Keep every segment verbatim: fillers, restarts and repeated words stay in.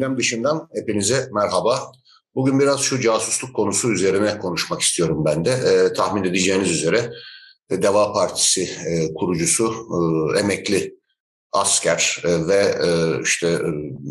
Gündem dışından hepinize merhaba. Bugün biraz şu casusluk konusu üzerine konuşmak istiyorum ben de. E, tahmin edeceğiniz üzere e, Deva Partisi e, kurucusu, e, emekli asker e, ve e, işte e,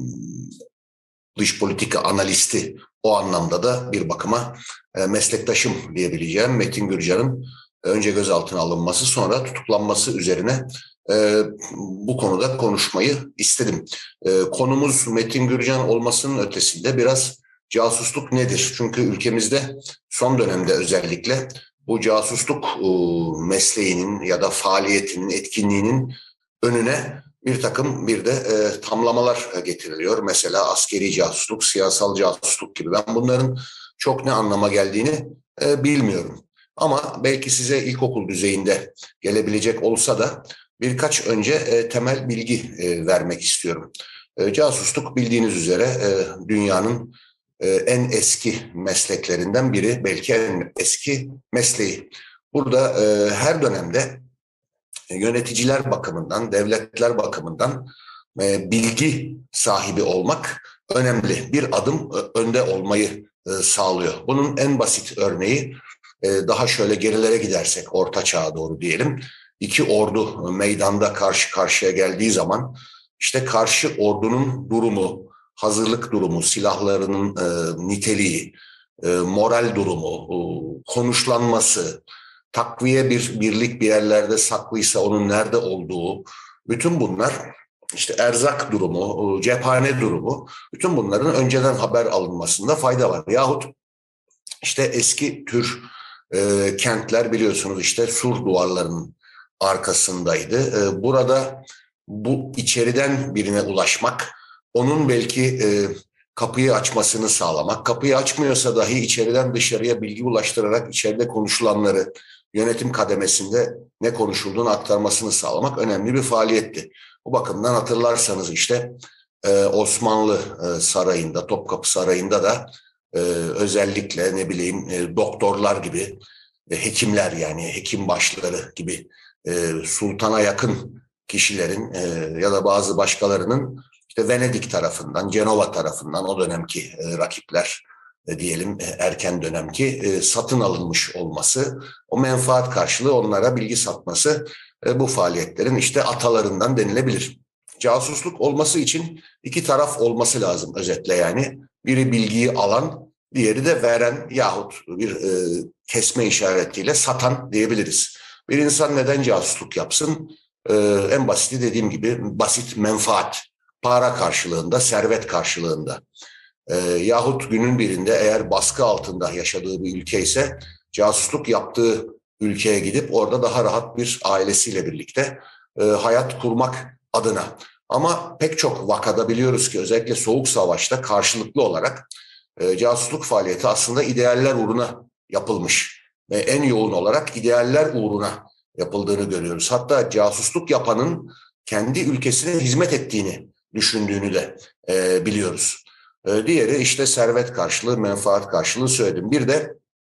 dış politika analisti, o anlamda da bir bakıma e, meslektaşım diyebileceğim Metin Gürcan'ın önce gözaltına alınması, sonra tutuklanması üzerine e, bu konuda konuşmayı istedim. E, konumuz Metin Gürcan olmasının ötesinde biraz casusluk nedir? Çünkü ülkemizde son dönemde özellikle bu casusluk e, mesleğinin ya da faaliyetinin, etkinliğinin önüne bir takım bir de e, tamlamalar e, getiriliyor. Mesela askeri casusluk, siyasal casusluk gibi. Ben bunların çok ne anlama geldiğini e, bilmiyorum. Ama belki size ilkokul düzeyinde gelebilecek olsa da birkaç önce e, temel bilgi e, vermek istiyorum. E, casusluk bildiğiniz üzere e, dünyanın e, en eski mesleklerinden biri, belki en eski mesleği. Burada e, her dönemde yöneticiler bakımından, devletler bakımından e, bilgi sahibi olmak önemli. Bir adım önde olmayı e, sağlıyor. Bunun en basit örneği e, daha şöyle gerilere gidersek, Orta Çağ'a doğru diyelim. İki ordu meydanda karşı karşıya geldiği zaman işte karşı ordunun durumu, hazırlık durumu, silahlarının e, niteliği, e, moral durumu, e, konuşlanması, takviye bir birlik bir yerlerde saklıysa onun nerede olduğu, bütün bunlar işte erzak durumu, cephane durumu, bütün bunların önceden haber alınmasında fayda var. Yahut işte eski tür e, kentler biliyorsunuz işte sur duvarlarının arkasındaydı. E, burada bu içeriden birine ulaşmak, onun belki e, kapıyı açmasını sağlamak, kapıyı açmıyorsa dahi içeriden dışarıya bilgi ulaştırarak içeride konuşulanları, yönetim kademesinde ne konuşulduğunu aktarmasını sağlamak önemli bir faaliyetti. Bu bakımdan hatırlarsanız işte e, Osmanlı e, Sarayı'nda, Topkapı Sarayı'nda da e, özellikle ne bileyim e, doktorlar gibi, e, hekimler yani hekim başları gibi e, sultana yakın kişilerin e, ya da bazı başkalarının işte Venedik tarafından, Cenova tarafından o dönemki e, rakipler e, diyelim e, erken dönemki e, satın alınmış olması, o menfaat karşılığı onlara bilgi satması e, bu faaliyetlerin işte atalarından denilebilir. Casusluk olması için iki taraf olması lazım özetle yani. Biri bilgiyi alan, diğeri de veren yahut bir e, kesme işaretiyle satan diyebiliriz. Bir insan neden casusluk yapsın? E, en basiti dediğim gibi basit menfaat, para karşılığında, servet karşılığında. E, yahut günün birinde eğer baskı altında yaşadığı bir ülke ise casusluk yaptığı ülkeye gidip orada daha rahat bir ailesiyle birlikte e, hayat kurmak adına. Ama pek çok vakada biliyoruz ki özellikle Soğuk Savaş'ta karşılıklı olarak e, casusluk faaliyeti aslında idealler uğruna yapılmış. Ve en yoğun olarak idealler uğruna yapıldığını görüyoruz. Hatta casusluk yapanın kendi ülkesine hizmet ettiğini düşündüğünü de e, biliyoruz. E, diğeri işte servet karşılığı, menfaat karşılığı söyledim. Bir de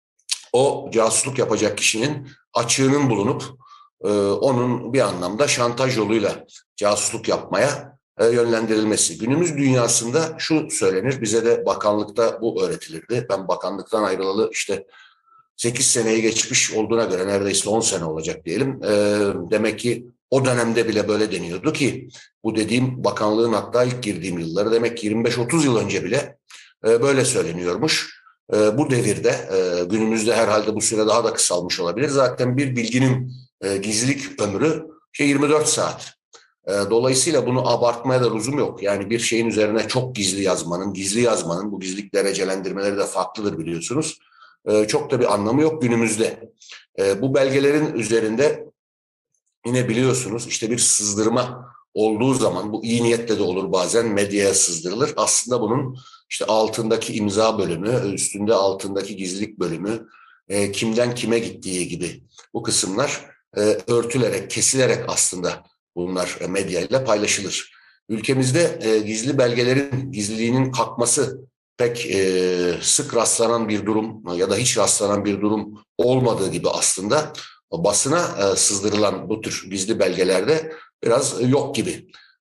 o casusluk yapacak kişinin açığının bulunup e, onun bir anlamda şantaj yoluyla casusluk yapmaya e, yönlendirilmesi. Günümüz dünyasında şu söylenir, bize de bakanlıkta bu öğretilirdi. Ben bakanlıktan ayrılalı işte sekiz seneyi geçmiş olduğuna göre neredeyse on sene olacak diyelim. E, demek ki o dönemde bile böyle deniyordu ki bu dediğim bakanlığın hatta ilk girdiğim yılları demek ki yirmi beş otuz yıl önce bile e, böyle söyleniyormuş. E, bu devirde e, günümüzde herhalde bu süre daha da kısalmış olabilir. Zaten bir bilginin e, gizlilik ömrü şey yirmi dört saat. E, dolayısıyla bunu abartmaya da lüzum yok. Yani bir şeyin üzerine çok gizli yazmanın, gizli yazmanın bu gizlilik derecelendirmeleri de farklıdır biliyorsunuz. E, çok da bir anlamı yok günümüzde. E, bu belgelerin üzerinde yine biliyorsunuz işte bir sızdırma olduğu zaman bu iyi niyetle de olur bazen medyaya sızdırılır. Aslında bunun işte altındaki imza bölümü, üstünde altındaki gizlilik bölümü, e, kimden kime gittiği gibi bu kısımlar e, örtülerek, kesilerek aslında bunlar e, medyayla paylaşılır. Ülkemizde e, gizli belgelerin gizliliğinin kalkması pek e, sık rastlanan bir durum ya da hiç rastlanan bir durum olmadığı gibi aslında basına e, sızdırılan bu tür gizli belgelerde biraz yok gibi.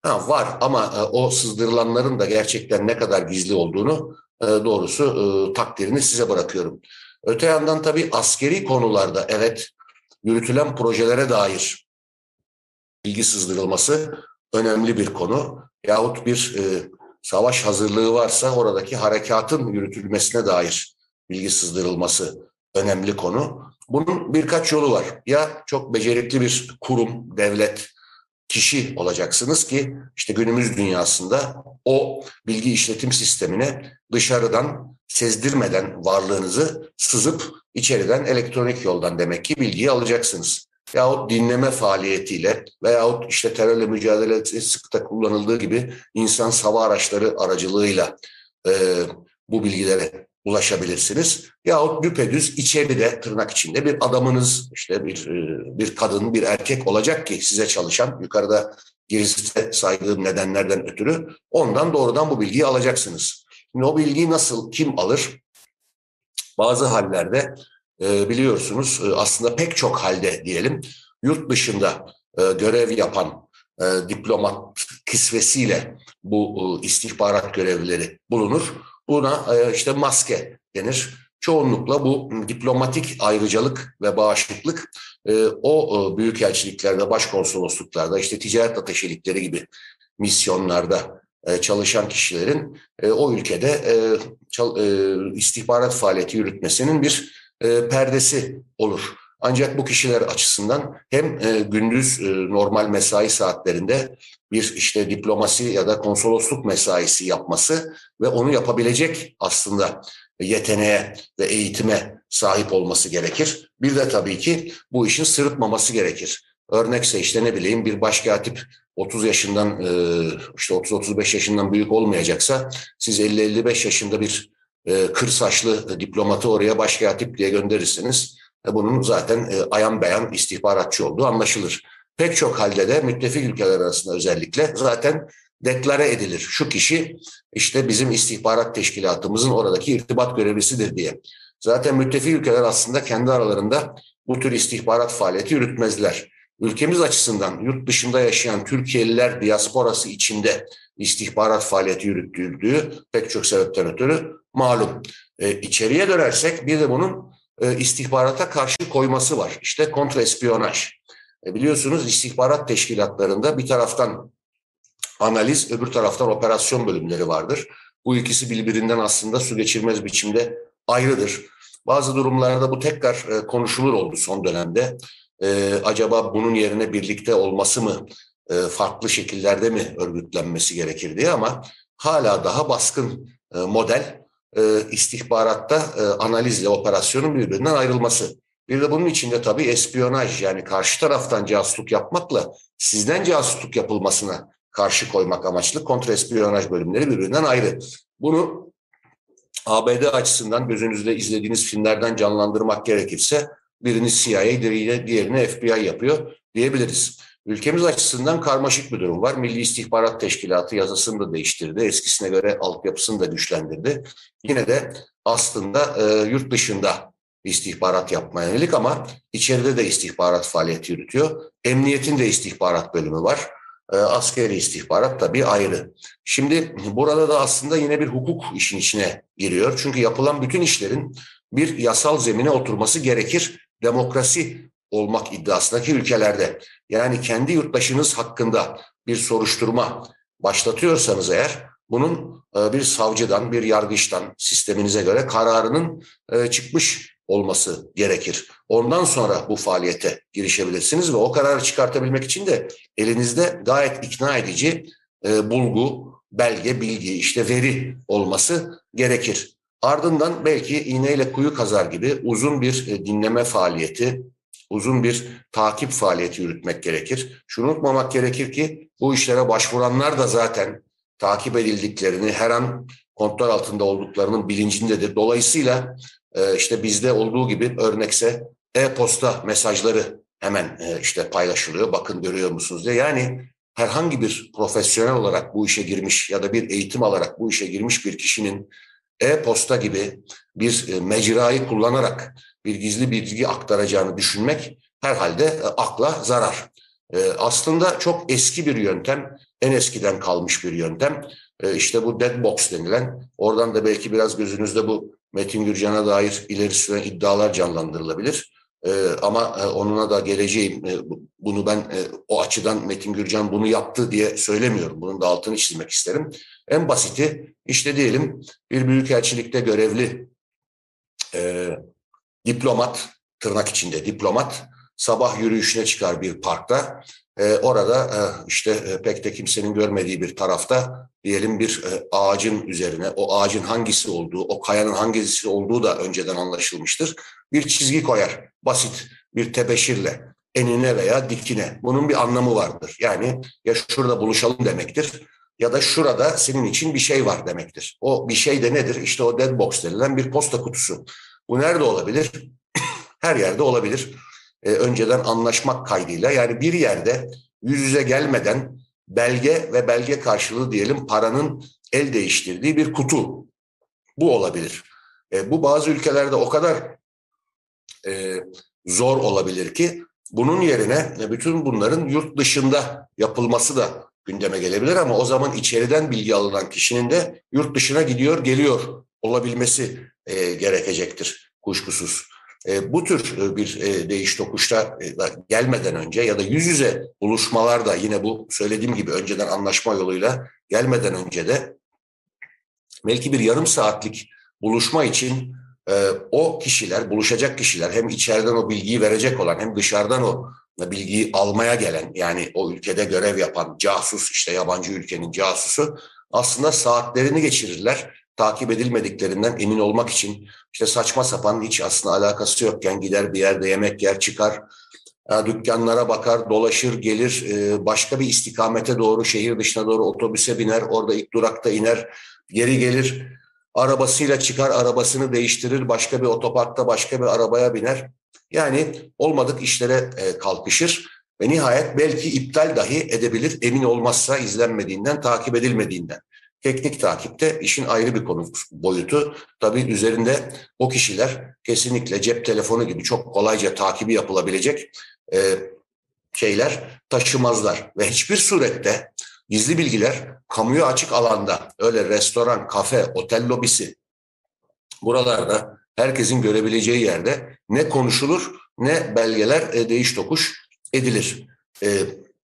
Ha, var ama e, o sızdırılanların da gerçekten ne kadar gizli olduğunu e, doğrusu e, takdirini size bırakıyorum. Öte yandan tabii askeri konularda evet yürütülen projelere dair bilgi sızdırılması önemli bir konu. Yahut bir e, savaş hazırlığı varsa oradaki harekatın yürütülmesine dair bilgi sızdırılması önemli konu. Bunun birkaç yolu var. Ya çok becerikli bir kurum, devlet, kişi olacaksınız ki işte günümüz dünyasında o bilgi işletim sistemine dışarıdan sezdirmeden varlığınızı sızıp içeriden elektronik yoldan demek ki bilgiyi alacaksınız. Yahut dinleme faaliyetiyle veyahut işte terörle mücadele sıklıkla kullanıldığı gibi insan hava araçları aracılığıyla e, bu bilgilere ulaşabilirsiniz. Yahut düpedüz içeride tırnak içinde bir adamınız işte bir bir kadın bir erkek olacak ki size çalışan yukarıda girizte saydığım nedenlerden ötürü ondan doğrudan bu bilgiyi alacaksınız. Şimdi o bilgiyi nasıl kim alır? Bazı hallerde e, biliyorsunuz e, aslında pek çok halde diyelim yurt dışında e, görev yapan e, diplomat kisvesiyle bu e, istihbarat görevlileri bulunur. Buna e, işte maske denir. Çoğunlukla bu diplomatik ayrıcalık ve bağışıklık e, o e, büyükelçiliklerde, başkonsolosluklarda, işte ticaret ateşelikleri gibi misyonlarda e, çalışan kişilerin e, o ülkede e, çal, e, istihbarat faaliyeti yürütmesinin bir e, perdesi olur. Ancak bu kişiler açısından hem e, gündüz e, normal mesai saatlerinde bir işte diplomasi ya da konsolosluk mesaisi yapması ve onu yapabilecek aslında yeteneğe ve eğitime sahip olması gerekir. Bir de tabii ki bu işin sırıtmaması gerekir. Örnekse işte ne bileyim bir başkatip otuz yaşından işte otuz otuz beş yaşından büyük olmayacaksa siz elli elli beş yaşında bir kır saçlı diplomatı oraya başkatip diye gönderirseniz bunun zaten ayan beyan istihbaratçı olduğu anlaşılır. Pek çok halde de müttefik ülkeler arasında özellikle zaten deklare edilir. Şu kişi işte bizim istihbarat teşkilatımızın oradaki irtibat görevlisidir diye. Zaten müttefik ülkeler aslında kendi aralarında bu tür istihbarat faaliyeti yürütmezler. Ülkemiz açısından yurt dışında yaşayan Türkiye'liler diasporası içinde istihbarat faaliyeti yürütüldüğü pek çok sebepten ötürü malum. E, içeriye dönersek bir de bunun e, istihbarata karşı koyması var. İşte kontraespiyonaj. E, biliyorsunuz istihbarat teşkilatlarında bir taraftan analiz, öbür taraftan operasyon bölümleri vardır. Bu ikisi birbirinden aslında su geçirmez biçimde ayrıdır. Bazı durumlarda bu tekrar e, konuşulur oldu son dönemde. E, acaba bunun yerine birlikte olması mı, e, farklı şekillerde mi örgütlenmesi gerekir diye ama hala daha baskın e, model e, istihbaratta e, analizle operasyonun birbirinden ayrılması. Bir de bunun içinde tabii espiyonaj yani karşı taraftan casusluk yapmakla sizden casusluk yapılmasına karşı koymak amaçlı kontraespiyonaj bölümleri birbirinden ayrı. Bunu A B D açısından gözünüzde izlediğiniz filmlerden canlandırmak gerekirse birini C I A, diğerini F B I yapıyor diyebiliriz. Ülkemiz açısından karmaşık bir durum var. Milli İstihbarat Teşkilatı yasasını da değiştirdi. Eskisine göre altyapısını da güçlendirdi. Yine de aslında e, yurt dışında istihbarat yapmaya yönelik ama içeride de istihbarat faaliyeti yürütüyor. Emniyetin de istihbarat bölümü var. E, askeri istihbarat tabii ayrı. Şimdi burada da aslında yine bir hukuk işin içine giriyor. Çünkü yapılan bütün işlerin bir yasal zemine oturması gerekir. Demokrasi olmak iddiasındaki ülkelerde. Yani kendi yurttaşınız hakkında bir soruşturma başlatıyorsanız eğer bunun bir savcıdan, bir yargıçtan sisteminize göre kararının çıkmış olması gerekir. Ondan sonra bu faaliyete girişebilirsiniz ve o kararı çıkartabilmek için de elinizde gayet ikna edici bulgu, belge, bilgi, işte veri olması gerekir. Ardından belki iğneyle kuyu kazar gibi uzun bir dinleme faaliyeti, uzun bir takip faaliyeti yürütmek gerekir. Şunu unutmamak gerekir ki bu işlere başvuranlar da zaten takip edildiklerini, her an kontrol altında olduklarının bilincindedir. Dolayısıyla işte bizde olduğu gibi örnekse e-posta mesajları hemen işte paylaşılıyor. Bakın görüyor musunuz diye. Yani herhangi bir profesyonel olarak bu işe girmiş ya da bir eğitim alarak bu işe girmiş bir kişinin e-posta gibi bir mecrayı kullanarak bir gizli bilgi aktaracağını düşünmek herhalde akla zarar. E, aslında çok eski bir yöntem, en eskiden kalmış bir yöntem. E, işte bu dead box denilen, oradan da belki biraz gözünüzde bu Metin Gürcan'a dair ileri süren iddialar canlandırılabilir. E, ama e, onuna da geleceğim. E, bunu ben e, o açıdan Metin Gürcan bunu yaptı diye söylemiyorum. Bunun da altını çizmek isterim. En basiti işte diyelim bir büyükelçilikte görevli e, diplomat, tırnak içinde diplomat, sabah yürüyüşüne çıkar bir parkta. E, orada e, işte e, pek de kimsenin görmediği bir tarafta diyelim bir e, ağacın üzerine, o ağacın hangisi olduğu, o kayanın hangisi olduğu da önceden anlaşılmıştır. Bir çizgi koyar, basit bir tebeşirle, enine veya dikine. Bunun bir anlamı vardır. Yani ya şurada buluşalım demektir ya da şurada senin için bir şey var demektir. O bir şey de nedir? İşte o dead box denilen bir posta kutusu. Bu nerede olabilir? Her yerde olabilir. E, önceden anlaşmak kaydıyla, yani bir yerde yüz yüze gelmeden belge ve belge karşılığı diyelim paranın el değiştirdiği bir kutu. Bu olabilir. E, bu bazı ülkelerde o kadar e, zor olabilir ki bunun yerine e, bütün bunların yurt dışında yapılması da gündeme gelebilir, ama o zaman içeriden bilgi alınan kişinin de yurt dışına gidiyor geliyor olabilmesi e, gerekecektir kuşkusuz. E, bu tür e, bir e, değiş tokuşta e, gelmeden önce ya da yüz yüze buluşmalarda yine bu söylediğim gibi önceden anlaşma yoluyla gelmeden önce de belki bir yarım saatlik buluşma için e, o kişiler, buluşacak kişiler, hem içeriden o bilgiyi verecek olan hem dışarıdan o bilgiyi almaya gelen, yani o ülkede görev yapan casus, işte yabancı ülkenin casusu, aslında saatlerini geçirirler takip edilmediklerinden emin olmak için. İşte saçma sapan, hiç aslında alakası yokken gider bir yerde yemek yer, çıkar, dükkanlara bakar, dolaşır, gelir, başka bir istikamete doğru, şehir dışına doğru otobüse biner, orada ilk durakta iner, geri gelir, arabasıyla çıkar, arabasını değiştirir, başka bir otoparkta başka bir arabaya biner. Yani olmadık işlere kalkışır ve nihayet belki iptal dahi edebilir, emin olmazsa izlenmediğinden, takip edilmediğinden. Teknik takipte işin ayrı bir konu boyutu. Tabii üzerinde o kişiler kesinlikle cep telefonu gibi çok kolayca takibi yapılabilecek e, şeyler taşımazlar. Ve hiçbir surette gizli bilgiler kamuya açık alanda, öyle restoran, kafe, otel lobisi, buralarda herkesin görebileceği yerde ne konuşulur ne belgeler e, değiş tokuş edilir. E,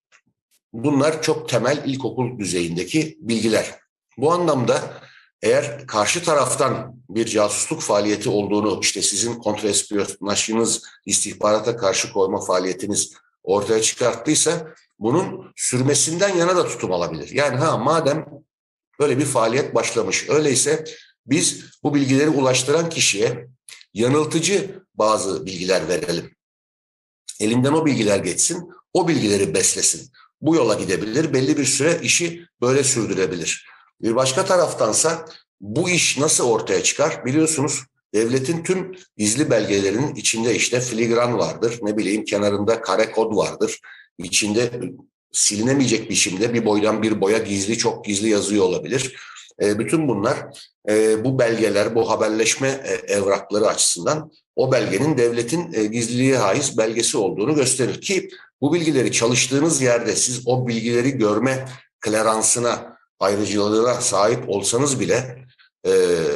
bunlar çok temel ilkokul düzeyindeki bilgiler. Bu anlamda eğer karşı taraftan bir casusluk faaliyeti olduğunu, işte sizin kontrespiyonajınız, istihbarata karşı koyma faaliyetiniz ortaya çıkarttıysa, bunun sürmesinden yana da tutum alabilir. Yani ha madem böyle bir faaliyet başlamış, öyleyse biz bu bilgileri ulaştıran kişiye yanıltıcı bazı bilgiler verelim. Elinden o bilgiler geçsin, o bilgileri beslesin. Bu yola gidebilir, belli bir süre işi böyle sürdürebilir. Bir başka taraftansa bu iş nasıl ortaya çıkar? Biliyorsunuz devletin tüm gizli belgelerinin içinde işte filigran vardır, ne bileyim kenarında kare kod vardır. İçinde silinemeyecek biçimde bir boydan bir boya gizli, çok gizli yazıyor olabilir. E, bütün bunlar e, bu belgeler, bu haberleşme e, evrakları açısından o belgenin devletin e, gizliliğe haiz belgesi olduğunu gösterir ki bu bilgileri çalıştığınız yerde siz o bilgileri görme kleransına, ayrıcalığına sahip olsanız bile e,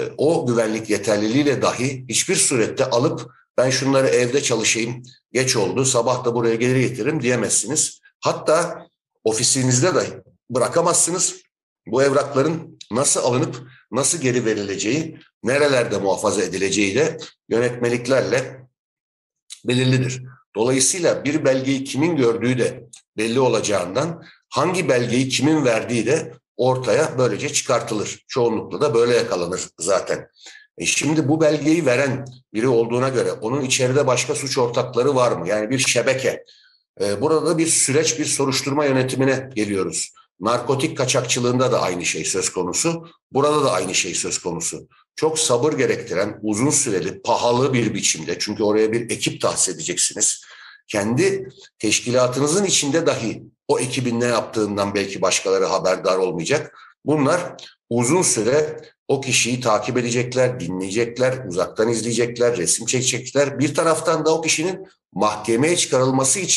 o güvenlik yeterliliğiyle dahi hiçbir surette alıp ben şunları evde çalışayım, geç oldu, sabah da buraya geri getiririm diyemezsiniz. Hatta ofisinizde de bırakamazsınız. Bu evrakların nasıl alınıp nasıl geri verileceği, nerelerde muhafaza edileceği de yönetmeliklerle belirlidir. Dolayısıyla bir belgeyi kimin gördüğü de belli olacağından hangi belgeyi kimin verdiği de ortaya böylece çıkartılır. Çoğunlukla da böyle yakalanır zaten. E şimdi bu belgeyi veren biri olduğuna göre onun içeride başka suç ortakları var mı? Yani bir şebeke. E, burada da bir süreç, bir soruşturma yönetimine geliyoruz. Narkotik kaçakçılığında da aynı şey söz konusu. Burada da aynı şey söz konusu. Çok sabır gerektiren, uzun süreli, pahalı bir biçimde. Çünkü oraya bir ekip tahsis edeceksiniz. Kendi teşkilatınızın içinde dahi o ekibin ne yaptığından belki başkaları haberdar olmayacak. Bunlar uzun süre o kişiyi takip edecekler, dinleyecekler, uzaktan izleyecekler, resim çekecekler. Bir taraftan da o kişinin mahkemeye çıkarılması için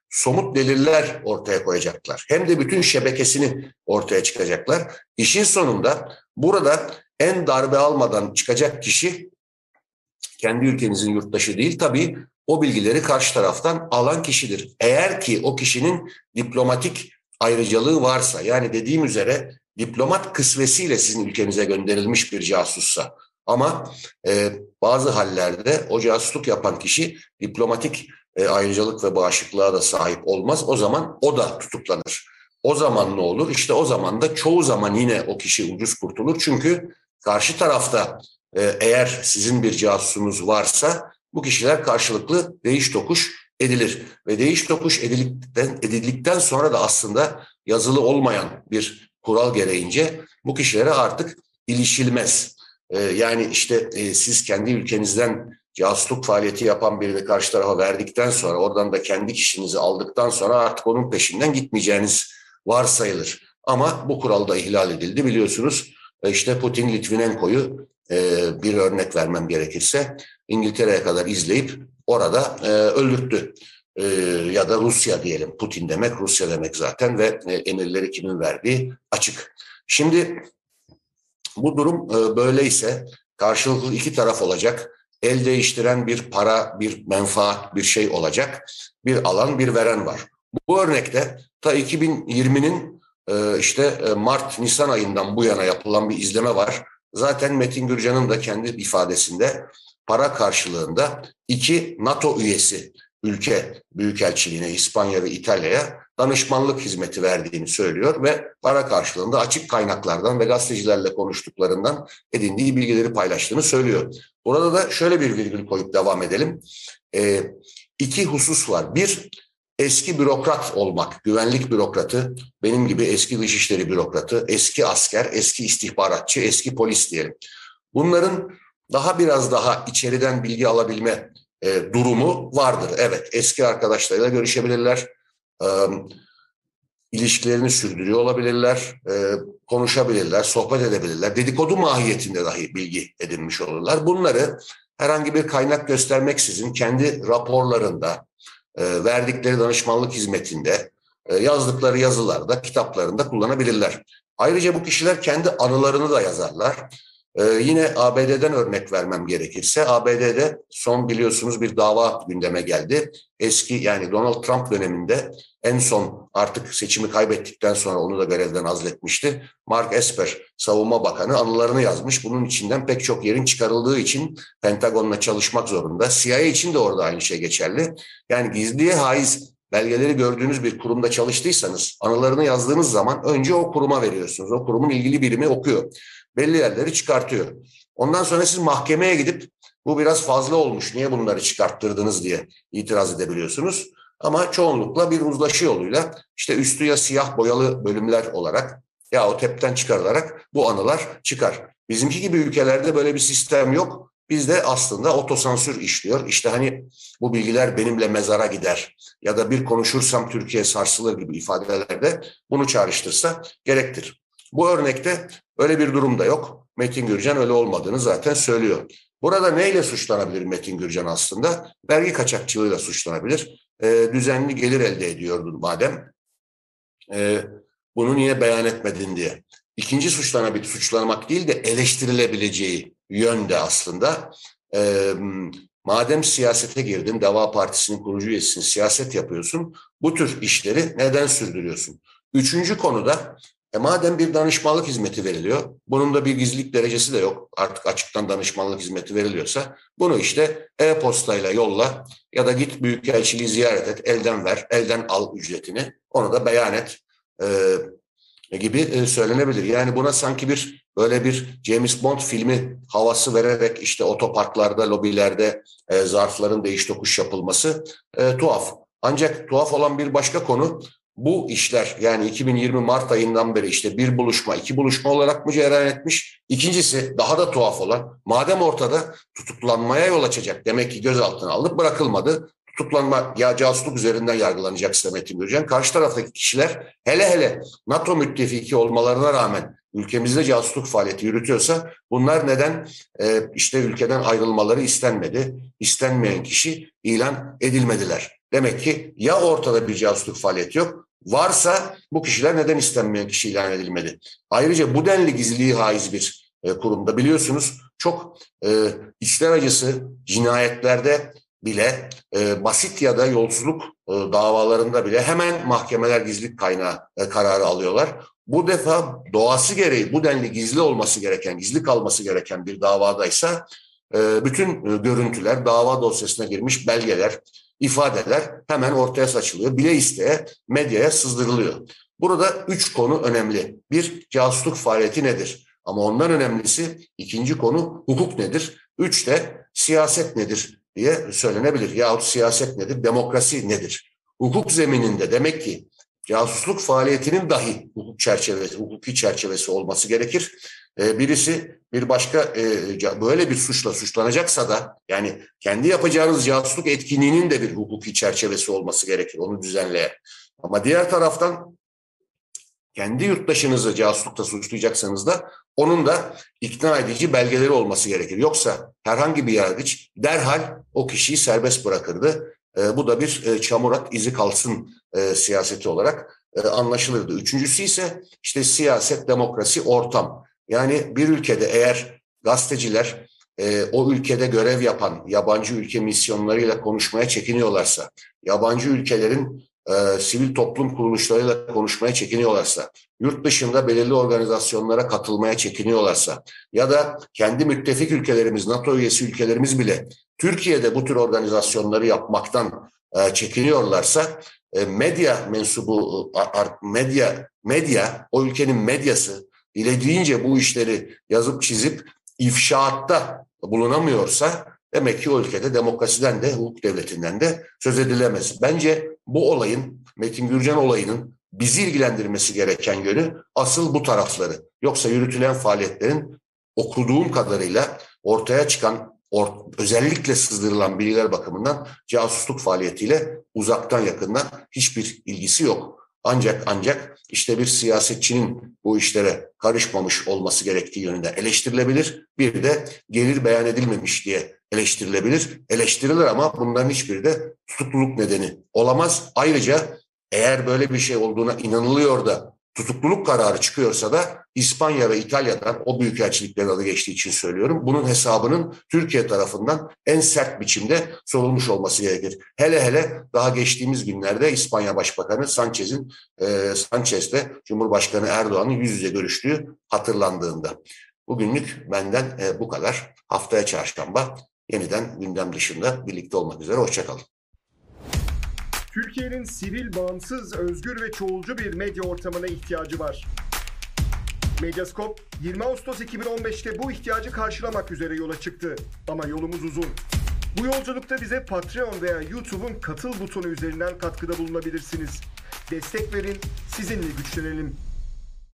somut deliller ortaya koyacaklar. Hem de bütün şebekesini ortaya çıkacaklar. İşin sonunda burada en darbe almadan çıkacak kişi kendi ülkenizin yurttaşı değil, tabii o bilgileri karşı taraftan alan kişidir. Eğer ki o kişinin diplomatik ayrıcalığı varsa, yani dediğim üzere diplomat kısvesiyle sizin ülkenize gönderilmiş bir casussa. Ama e, bazı hallerde o casusluk yapan kişi diplomatik e, ayrıcalık ve bağışıklığa da sahip olmaz. O zaman o da tutuklanır. O zaman ne olur? İşte o zaman da çoğu zaman yine o kişi ucuz kurtulur. Çünkü karşı tarafta e, eğer sizin bir casusunuz varsa bu kişiler karşılıklı değiş tokuş edilir. Ve değiş tokuş edildikten, edildikten sonra da aslında yazılı olmayan bir kural gereğince bu kişilere artık ilişilmez. Ee, yani işte e, siz kendi ülkenizden casusluk faaliyeti yapan birini karşı tarafa verdikten sonra, oradan da kendi kişinizi aldıktan sonra artık onun peşinden gitmeyeceğiniz varsayılır. Ama bu kural da ihlal edildi biliyorsunuz. E işte Putin Litvinenko'yu e, bir örnek vermem gerekirse İngiltere'ye kadar izleyip orada e, öldürttü. E, ya da Rusya diyelim. Putin demek Rusya demek zaten ve e, emirleri kimin verdiği açık. Şimdi bu durum e, böyleyse karşılıklı iki taraf olacak. El değiştiren bir para, bir menfaat, bir şey olacak. Bir alan, bir veren var. Bu örnekte ta iki bin yirminin e, işte Mart-Nisan ayından bu yana yapılan bir izleme var. Zaten Metin Gürcan'ın da kendi ifadesinde para karşılığında iki NATO üyesi ülke büyükelçiliğine, İspanya ve İtalya'ya danışmanlık hizmeti verdiğini söylüyor ve para karşılığında açık kaynaklardan ve gazetecilerle konuştuklarından edindiği bilgileri paylaştığını söylüyor. Burada da şöyle bir virgül koyup devam edelim. E, iki husus var. Bir, eski bürokrat olmak, güvenlik bürokratı, benim gibi eski dışişleri bürokratı, eski asker, eski istihbaratçı, eski polis diyelim. Bunların daha biraz daha içeriden bilgi alabilme e, durumu vardır. Evet, eski arkadaşlarıyla görüşebilirler, e, ilişkilerini sürdürüyor olabilirler, e, konuşabilirler, sohbet edebilirler. Dedikodu mahiyetinde dahi bilgi edinmiş olurlar. Bunları herhangi bir kaynak göstermeksizin kendi raporlarında, e, verdikleri danışmanlık hizmetinde, e, yazdıkları yazılarda, kitaplarında kullanabilirler. Ayrıca bu kişiler kendi anılarını da yazarlar. Ee, yine A B D'den örnek vermem gerekirse, A B D'de son biliyorsunuz bir dava gündeme geldi. Eski, yani Donald Trump döneminde en son artık seçimi kaybettikten sonra onu da görevden azletmişti. Mark Esper, Savunma Bakanı, anılarını yazmış. Bunun içinden pek çok yerin çıkarıldığı için Pentagon'la çalışmak zorunda. C I A için de orada aynı şey geçerli. Yani gizliye haiz belgeleri gördüğünüz bir kurumda çalıştıysanız, anılarını yazdığınız zaman önce o kuruma veriyorsunuz. O kurumun ilgili birimi okuyor. Belli yerleri çıkartıyor. Ondan sonra siz mahkemeye gidip bu biraz fazla olmuş, niye bunları çıkarttırdınız diye itiraz edebiliyorsunuz. Ama çoğunlukla bir uzlaşı yoluyla işte üstü ya siyah boyalı bölümler olarak ya o tepten çıkarılarak bu anılar çıkar. Bizimki gibi ülkelerde böyle bir sistem yok. Bizde aslında otosansür işliyor. İşte hani bu bilgiler benimle mezara gider ya da bir konuşursam Türkiye sarsılır gibi ifadelerde bunu çağrıştırsa gerektir. Bu örnekte öyle bir durum da yok. Metin Gürcan öyle olmadığını zaten söylüyor. Burada neyle suçlanabilir Metin Gürcan aslında? Vergi kaçakçılığıyla suçlanabilir. E, düzenli gelir elde ediyordun madem. E, bunu niye beyan etmedin diye. İkinci suçlanabilir, suçlanmak değil de eleştirilebileceği yönde aslında. E, madem siyasete girdin, Deva Partisi'nin kurucu üyesisin, siyaset yapıyorsun, bu tür işleri neden sürdürüyorsun? Üçüncü konuda, E madem bir danışmanlık hizmeti veriliyor, bunun da bir gizlilik derecesi de yok. Artık açıktan danışmanlık hizmeti veriliyorsa bunu işte e-postayla yolla ya da git büyükelçiliği ziyaret et, elden ver, elden al ücretini, onu da beyan et e, gibi e, söylenebilir. Yani buna sanki bir böyle bir James Bond filmi havası vererek işte otoparklarda, lobilerde e, zarfların değiş tokuş yapılması e, tuhaf. Ancak tuhaf olan bir başka konu, bu işler yani iki bin yirmi Mart ayından beri işte bir buluşma, iki buluşma olarak mı cereyan etmiş? İkincisi daha da tuhaf olan, madem ortada tutuklanmaya yol açacak, demek ki gözaltına alınıp bırakılmadı. Tutuklanma ya casusluk üzerinden yargılanacaksa Metin Gürcan, karşı taraftaki kişiler hele hele NATO müttefiki olmalarına rağmen ülkemizde casusluk faaliyeti yürütüyorsa bunlar neden e, işte ülkeden ayrılmaları istenmedi, istenmeyen kişi ilan edilmediler. Demek ki ya ortada bir casusluk faaliyeti yok, varsa bu kişiler neden istenmeyen kişi ilan edilmedi? Ayrıca bu denli gizliliği haiz bir e, kurumda biliyorsunuz çok e, içler acısı cinayetlerde bile e, basit ya da yolsuzluk e, davalarında bile hemen mahkemeler gizlilik kaynağı e, kararı alıyorlar. Bu defa doğası gereği bu denli gizli olması gereken, gizli kalması gereken bir davadaysa e, bütün e, görüntüler, dava dosyasına girmiş belgeler, ifadeler hemen ortaya saçılıyor. Bile isteye medyaya sızdırılıyor. Burada üç konu önemli. Bir, casusluk faaliyeti nedir? Ama ondan önemlisi ikinci konu hukuk nedir? Üç de siyaset nedir diye söylenebilir. Yahut siyaset nedir? Demokrasi nedir? Hukuk zemininde demek ki casusluk faaliyetinin dahi hukuk çerçevesi, hukuki çerçevesi olması gerekir. Ee, birisi bir başka e, böyle bir suçla suçlanacaksa da yani kendi yapacağınız casusluk etkinliğinin de bir hukuki çerçevesi olması gerekir. Onu düzenleyen. Ama diğer taraftan kendi yurttaşınızı casuslukla suçlayacaksanız da onun da ikna edici belgeleri olması gerekir. Yoksa herhangi bir yargıç derhal o kişiyi serbest bırakırdı. E, bu da bir e, çamurat izi kalsın e, siyaseti olarak e, anlaşılırdı. Üçüncüsü ise işte siyaset, demokrasi, ortam. Yani bir ülkede eğer gazeteciler e, o ülkede görev yapan yabancı ülke misyonlarıyla konuşmaya çekiniyorlarsa, yabancı ülkelerin e, sivil toplum kuruluşlarıyla konuşmaya çekiniyorlarsa, yurt dışında belirli organizasyonlara katılmaya çekiniyorlarsa ya da kendi müttefik ülkelerimiz, NATO üyesi ülkelerimiz bile Türkiye'de bu tür organizasyonları yapmaktan e, çekiniyorlarsa e, medya mensubu, medya, medya, o ülkenin medyası dilediğince bu işleri yazıp çizip ifşaatta bulunamıyorsa demek ki o ülkede demokrasiden de hukuk devletinden de söz edilemez. Bence bu olayın, Metin Gürcan olayının bizi ilgilendirmesi gereken yönü asıl bu tarafları. Yoksa yürütülen faaliyetlerin okuduğum kadarıyla ortaya çıkan, or, özellikle sızdırılan bilgiler bakımından casusluk faaliyetiyle uzaktan yakından hiçbir ilgisi yok. Ancak ancak işte bir siyasetçinin bu işlere karışmamış olması gerektiği yönünde eleştirilebilir. Bir de gelir beyan edilmemiş diye eleştirilebilir. Eleştirilir ama bunların hiçbiri de tutukluluk nedeni olamaz. Ayrıca eğer böyle bir şey olduğuna inanılıyor da tutukluluk kararı çıkıyorsa da İspanya ve İtalya'dan, o büyükelçiliklerin adı geçtiği için söylüyorum, bunun hesabının Türkiye tarafından en sert biçimde sorulmuş olması gerekir. Hele hele daha geçtiğimiz günlerde İspanya Başbakanı Sanchez'in e, Sanchez'le Cumhurbaşkanı Erdoğan'ın yüz yüze görüştüğü hatırlandığında. Bugünlük benden e, bu kadar. Haftaya çarşamba yeniden gündem dışında birlikte olmak üzere. Hoşça kalın. Türkiye'nin sivil, bağımsız, özgür ve çoğulcu bir medya ortamına ihtiyacı var. Medyascope, yirmi Ağustos iki bin on beş'te bu ihtiyacı karşılamak üzere yola çıktı. Ama yolumuz uzun. Bu yolculukta bize Patreon veya YouTube'un katıl butonu üzerinden katkıda bulunabilirsiniz. Destek verin, sizinle güçlenelim.